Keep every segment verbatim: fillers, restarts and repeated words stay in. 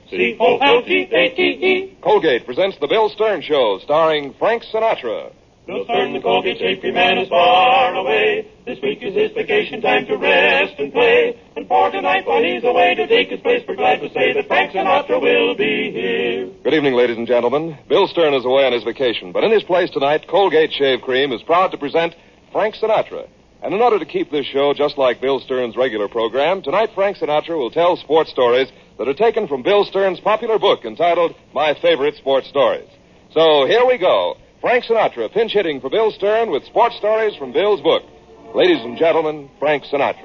C O L G A T E. Colgate presents the Bill Stern Show, starring Frank Sinatra. Bill Stern, the Colgate safety man, is far away. This week is his vacation time to rest and play. And for tonight, while he's away to take his place, we're glad to say that Frank Sinatra will be here. Good evening, ladies and gentlemen. Bill Stern is away on his vacation, but in his place tonight, Colgate Shave Cream is proud to present Frank Sinatra. And in order to keep this show just like Bill Stern's regular program, tonight Frank Sinatra will tell sports stories that are taken from Bill Stern's popular book entitled My Favorite Sports Stories. So here we go. Frank Sinatra pinch hitting for Bill Stern with sports stories from Bill's book. Ladies and gentlemen, Frank Sinatra.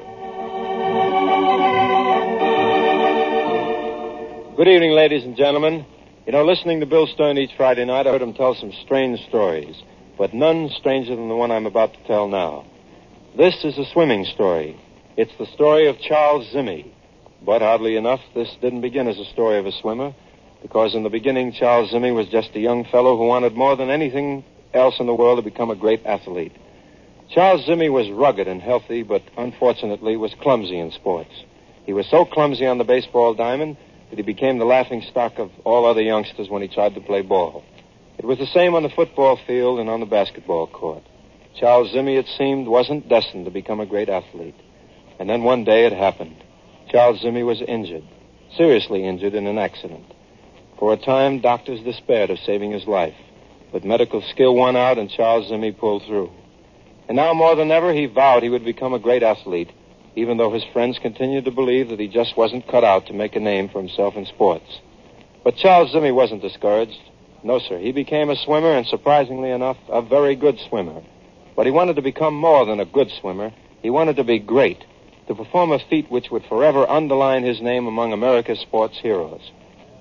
Good evening, ladies and gentlemen. You know, listening to Bill Stern each Friday night, I heard him tell some strange stories, but none stranger than the one I'm about to tell now. This is a swimming story. It's the story of Charles Zimmy. But oddly enough, this didn't begin as a story of a swimmer, because in the beginning, Charles Zimmy was just a young fellow who wanted more than anything else in the world to become a great athlete. Charles Zimmy was rugged and healthy, but unfortunately was clumsy in sports. He was so clumsy on the baseball diamond that he became the laughing stock of all other youngsters when he tried to play ball. It was the same on the football field and on the basketball court. Charles Zimmy, it seemed, wasn't destined to become a great athlete. And then one day it happened. Charles Zimmy was injured, seriously injured in an accident. For a time, doctors despaired of saving his life. But medical skill won out, and Charles Zimmy pulled through. And now, more than ever, he vowed he would become a great athlete, even though his friends continued to believe that he just wasn't cut out to make a name for himself in sports. But Charles Zimmy wasn't discouraged. No, sir. He became a swimmer, and surprisingly enough, a very good swimmer. But he wanted to become more than a good swimmer. He wanted to be great, to perform a feat which would forever underline his name among America's sports heroes.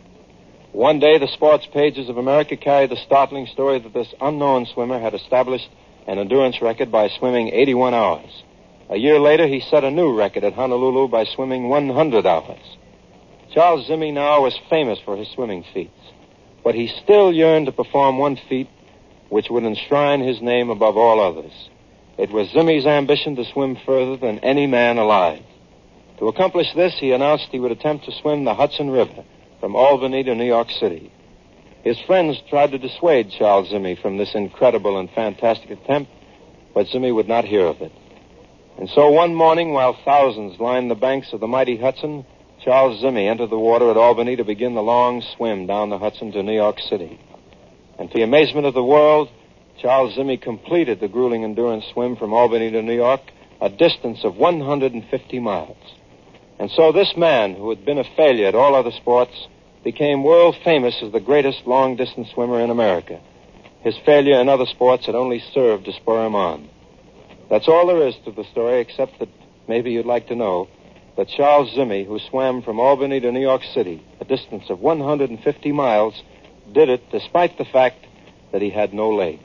One day, the sports pages of America carried the startling story that this unknown swimmer had established an endurance record by swimming eighty-one hours. A year later, he set a new record at Honolulu by swimming one hundred hours. Charles Zimmy now was famous for his swimming feats, but he still yearned to perform one feat which would enshrine his name above all others. It was Zimmy's ambition to swim further than any man alive. To accomplish this, he announced he would attempt to swim the Hudson River from Albany to New York City. His friends tried to dissuade Charles Zimmy from this incredible and fantastic attempt, but Zimmy would not hear of it. And so one morning, while thousands lined the banks of the mighty Hudson, Charles Zimmy entered the water at Albany to begin the long swim down the Hudson to New York City. And to the amazement of the world, Charles Zimmy completed the grueling endurance swim from Albany to New York, a distance of one hundred fifty miles. And so this man, who had been a failure at all other sports, became world famous as the greatest long-distance swimmer in America. His failure in other sports had only served to spur him on. That's all there is to the story, except that maybe you'd like to know that Charles Zimmy, who swam from Albany to New York City, a distance of one hundred fifty miles, did it despite the fact that he had no legs.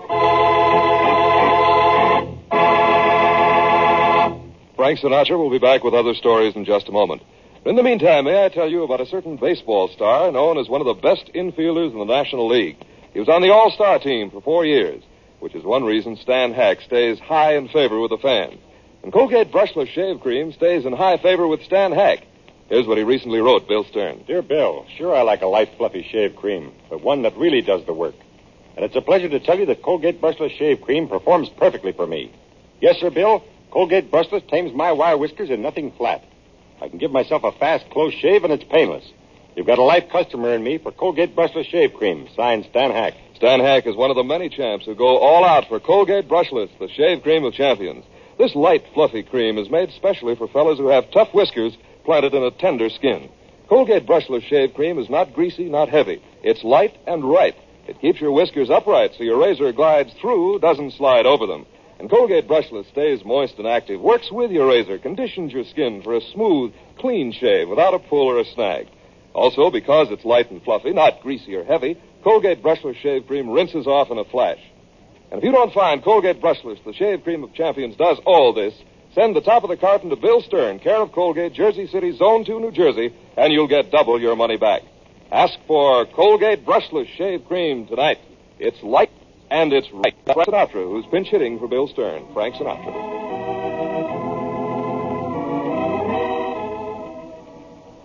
Frank Sinatra will be back with other stories in just a moment. In the meantime, may I tell you about a certain baseball star known as one of the best infielders in the National League. He was on the All-Star team for four years, which is one reason Stan Hack stays high in favor with the fans. And Colgate Brushless Shave Cream stays in high favor with Stan Hack. Here's what he recently wrote, Bill Stern. Dear Bill, sure I like a light, fluffy shave cream, but one that really does the work. And it's a pleasure to tell you that Colgate Brushless Shave Cream performs perfectly for me. Yes, sir, Bill, Colgate Brushless tames my wire whiskers in nothing flat. I can give myself a fast, close shave, and it's painless. You've got a life customer in me for Colgate Brushless Shave Cream, signed Stan Hack. Stan Hack is one of the many champs who go all out for Colgate Brushless, the shave cream of champions. This light, fluffy cream is made specially for fellas who have tough whiskers planted in a tender skin. Colgate Brushless Shave Cream is not greasy, not heavy. It's light and ripe. It keeps your whiskers upright so your razor glides through, doesn't slide over them. And Colgate Brushless stays moist and active, works with your razor, conditions your skin for a smooth, clean shave without a pull or a snag. Also, because it's light and fluffy, not greasy or heavy, Colgate Brushless Shave Cream rinses off in a flash. And if you don't find Colgate Brushless, the shave cream of champions, does all this, send the top of the carton to Bill Stern, care of Colgate, Jersey City, Zone two, New Jersey, and you'll get double your money back. Ask for Colgate Brushless Shave Cream tonight. It's light and it's right. Frank Sinatra, who's pinch hitting for Bill Stern. Frank Sinatra.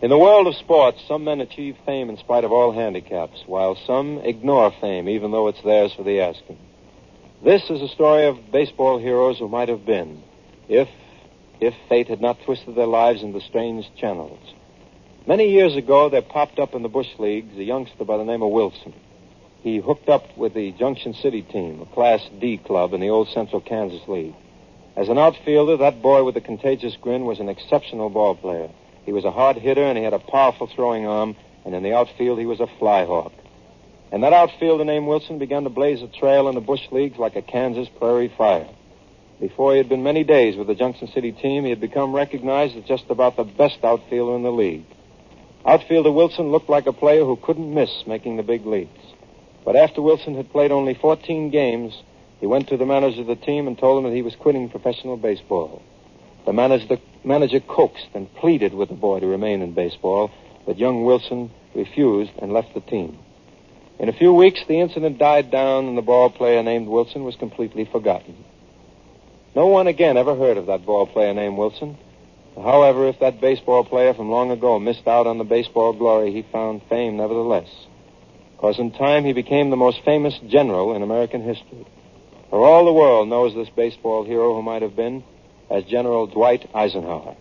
In the world of sports, some men achieve fame in spite of all handicaps, while some ignore fame even though it's theirs for the asking. This is a story of baseball heroes who might have been, if, if fate had not twisted their lives into strange channels. Many years ago, there popped up in the Bush Leagues a youngster by the name of Wilson. He hooked up with the Junction City team, a Class D club in the old Central Kansas League. As an outfielder, that boy with the contagious grin was an exceptional ball player. He was a hard hitter, and he had a powerful throwing arm, and in the outfield, he was a flyhawk. And that outfielder named Wilson began to blaze a trail in the Bush Leagues like a Kansas prairie fire. Before he had been many days with the Junction City team, he had become recognized as just about the best outfielder in the league. Outfielder Wilson looked like a player who couldn't miss making the big leagues. But after Wilson had played only fourteen games, he went to the manager of the team and told him that he was quitting professional baseball. The manager, the manager coaxed and pleaded with the boy to remain in baseball, but young Wilson refused and left the team. In a few weeks, the incident died down, and the ball player named Wilson was completely forgotten. No one again ever heard of that ball player named Wilson. However, if that baseball player from long ago missed out on the baseball glory, he found fame nevertheless. Because in time, he became the most famous general in American history. For all the world knows this baseball hero who might have been as General Dwight Eisenhower.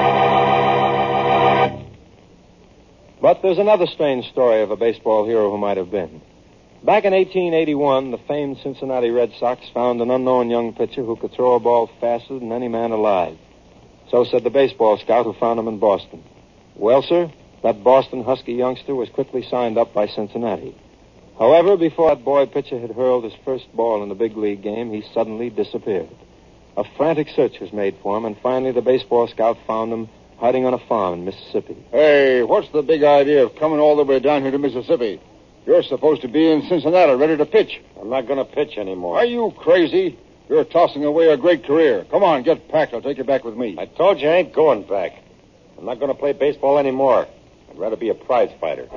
But there's another strange story of a baseball hero who might have been. Back in eighteen eighty-one, the famed Cincinnati Red Sox found an unknown young pitcher who could throw a ball faster than any man alive. So said the baseball scout who found him in Boston. Well, sir, that Boston Husky youngster was quickly signed up by Cincinnati. However, before that boy pitcher had hurled his first ball in the big league game, he suddenly disappeared. A frantic search was made for him, and finally the baseball scout found him hiding on a farm in Mississippi. Hey, what's the big idea of coming all the way down here to Mississippi? You're supposed to be in Cincinnati ready to pitch. I'm not going to pitch anymore. Are you crazy? You're tossing away a great career. Come on, get packed. I'll take you back with me. I told you I ain't going back. I'm not going to play baseball anymore. I'd rather be a prize fighter.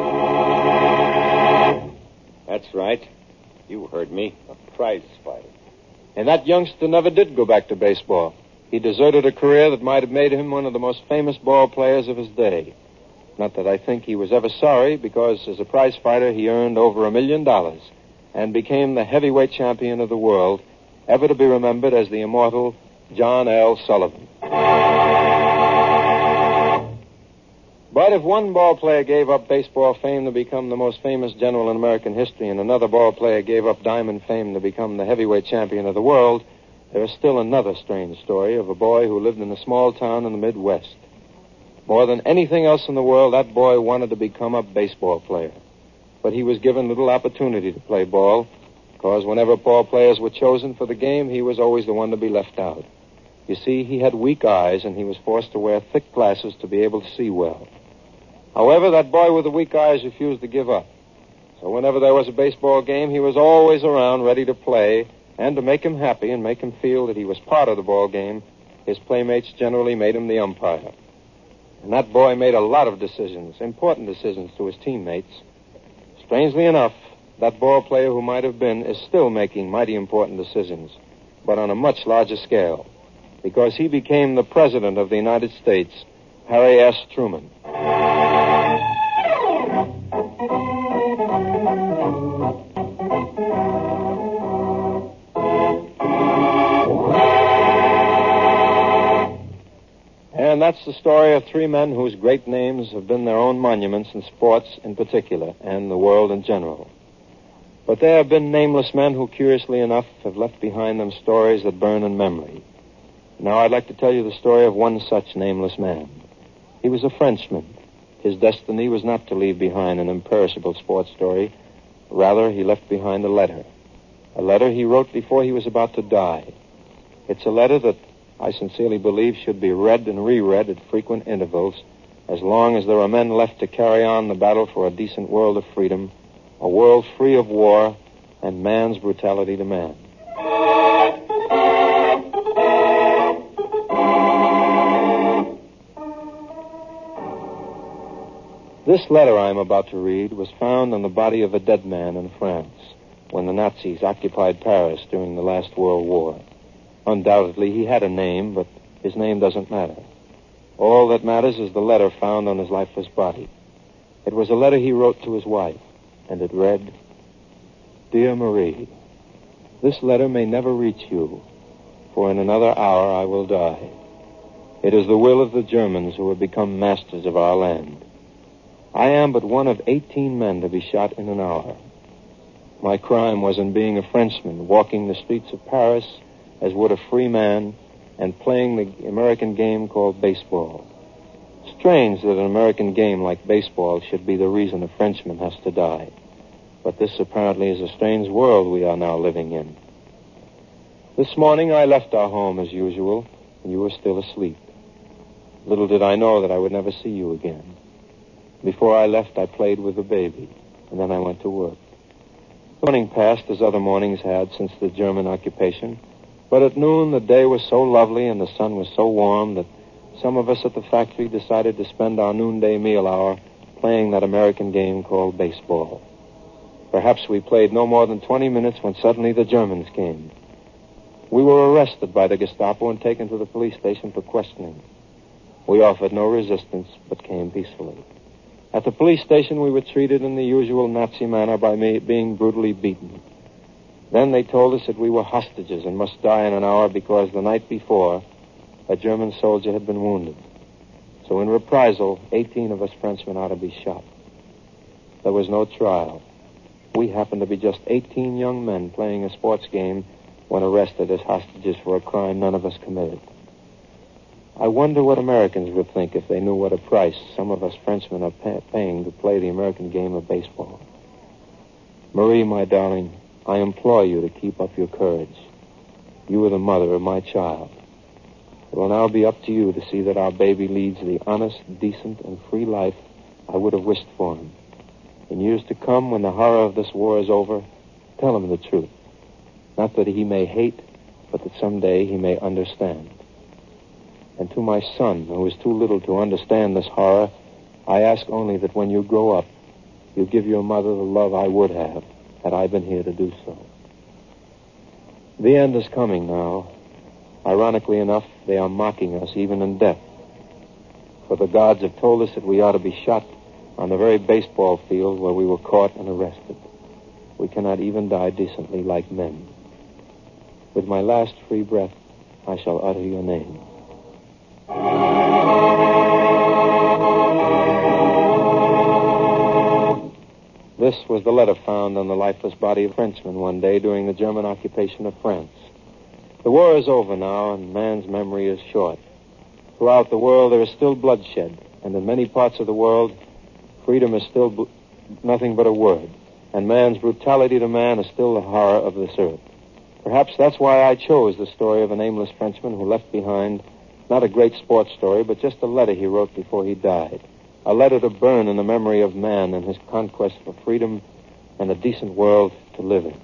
That's right. You heard me. A prize fighter. And that youngster never did go back to baseball. He deserted a career that might have made him one of the most famous ball players of his day. Not that I think he was ever sorry, because as a prize fighter, he earned over a million dollars and became the heavyweight champion of the world, ever to be remembered as the immortal John L. Sullivan. But if one ball player gave up baseball fame to become the most famous general in American history, and another ball player gave up diamond fame to become the heavyweight champion of the world, there is still another strange story of a boy who lived in a small town in the Midwest. More than anything else in the world, that boy wanted to become a baseball player. But he was given little opportunity to play ball, because whenever ball players were chosen for the game, he was always the one to be left out. You see, he had weak eyes, and he was forced to wear thick glasses to be able to see well. However, that boy with the weak eyes refused to give up. So whenever there was a baseball game, he was always around ready to play, and to make him happy and make him feel that he was part of the ball game, his playmates generally made him the umpire. And that boy made a lot of decisions, important decisions to his teammates. Strangely enough, that ball player who might have been is still making mighty important decisions, but on a much larger scale, because he became the President of the United States, Harry S. Truman. And that's the story of three men whose great names have been their own monuments in sports in particular, and the world in general. But there have been nameless men who, curiously enough, have left behind them stories that burn in memory. Now I'd like to tell you the story of one such nameless man. He was a Frenchman. His destiny was not to leave behind an imperishable sports story. Rather, he left behind a letter. A letter he wrote before he was about to die. It's a letter that I sincerely believe should be read and reread at frequent intervals, as long as there are men left to carry on the battle for a decent world of freedom, a world free of war, and man's brutality to man. This letter I am about to read was found on the body of a dead man in France when the Nazis occupied Paris during the last World War. Undoubtedly, he had a name, but his name doesn't matter. All that matters is the letter found on his lifeless body. It was a letter he wrote to his wife, and it read, Dear Marie, this letter may never reach you, for in another hour I will die. It is the will of the Germans who have become masters of our land. I am but one of eighteen men to be shot in an hour. My crime was in being a Frenchman, walking the streets of Paris as would a free man, and playing the American game called baseball. Strange that an American game like baseball should be the reason a Frenchman has to die. But this apparently is a strange world we are now living in. This morning I left our home as usual, and you were still asleep. Little did I know that I would never see you again. Before I left, I played with the baby, and then I went to work. The morning passed as other mornings had since the German occupation, but at noon the day was so lovely and the sun was so warm that some of us at the factory decided to spend our noonday meal hour playing that American game called baseball. Perhaps we played no more than twenty minutes when suddenly the Germans came. We were arrested by the Gestapo and taken to the police station for questioning. We offered no resistance, but came peacefully. At the police station, we were treated in the usual Nazi manner by me being brutally beaten. Then they told us that we were hostages and must die in an hour because the night before, a German soldier had been wounded. So in reprisal, eighteen of us Frenchmen ought to be shot. There was no trial. We happened to be just eighteen young men playing a sports game when arrested as hostages for a crime none of us committed. I wonder what Americans would think if they knew what a price some of us Frenchmen are pay- paying to play the American game of baseball. Marie, my darling, I implore you to keep up your courage. You are the mother of my child. It will now be up to you to see that our baby leads the honest, decent, and free life I would have wished for him. In years to come, when the horror of this war is over, tell him the truth. Not that he may hate, but that someday he may understand. And to my son, who is too little to understand this horror, I ask only that when you grow up, you give your mother the love I would have, had I been here to do so. The end is coming now. Ironically enough, they are mocking us even in death. For the gods have told us that we ought to be shot on the very baseball field where we were caught and arrested. We cannot even die decently like men. With my last free breath, I shall utter your name. This was the letter found on the lifeless body of a Frenchman one day during the German occupation of France. The war is over now, and man's memory is short. Throughout the world, there is still bloodshed, and in many parts of the world, freedom is still bl- nothing but a word, and man's brutality to man is still the horror of this earth. Perhaps that's why I chose the story of a nameless Frenchman who left behind not a great sports story, but just a letter he wrote before he died. A letter to burn in the memory of man and his conquest for freedom and a decent world to live in.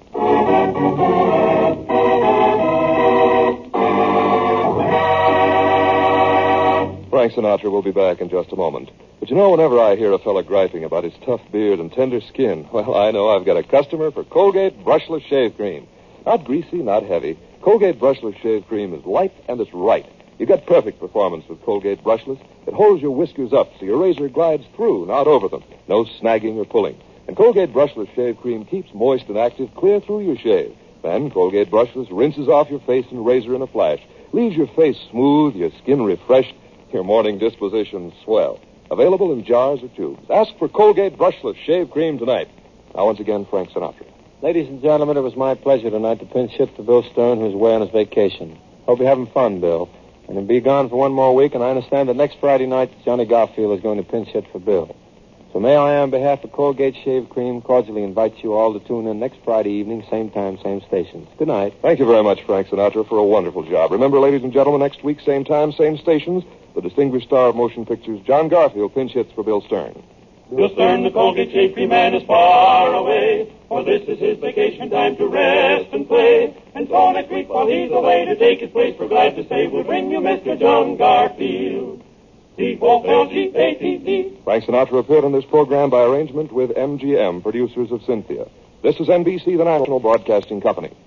Frank Sinatra will be back in just a moment. But you know, whenever I hear a fella griping about his tough beard and tender skin, well, I know I've got a customer for Colgate Brushless Shave Cream. Not greasy, not heavy. Colgate Brushless Shave Cream is light and it's right. You get perfect performance with Colgate Brushless. It holds your whiskers up so your razor glides through, not over them. No snagging or pulling. And Colgate Brushless Shave Cream keeps moist and active clear through your shave. Then Colgate Brushless rinses off your face and razor in a flash. Leaves your face smooth, your skin refreshed, your morning disposition swell. Available in jars or tubes. Ask for Colgate Brushless Shave Cream tonight. Now, once again, Frank Sinatra. Ladies and gentlemen, it was my pleasure tonight to pinch hit for Bill Stern, who's away on his vacation. Hope you're having fun, Bill. And he'll be gone for one more week, and I understand that next Friday night, Johnny Garfield is going to pinch hit for Bill. So may I, on behalf of Colgate Shave Cream, cordially invite you all to tune in next Friday evening, same time, same stations. Good night. Thank you very much, Frank Sinatra, for a wonderful job. Remember, ladies and gentlemen, next week, same time, same stations, the distinguished star of motion pictures, John Garfield, pinch hits for Bill Stern. Bill Stern, the Colgate Shave Cream man, is far away, for this is his vacation time to rest and play. And so next week, while he's away to take his place, we're glad to say we'll bring you Mister John Garfield. C O L G A T E. Frank Sinatra appeared on this program by arrangement with M G M, producers of Cynthia. This is N B C, the National Broadcasting Company.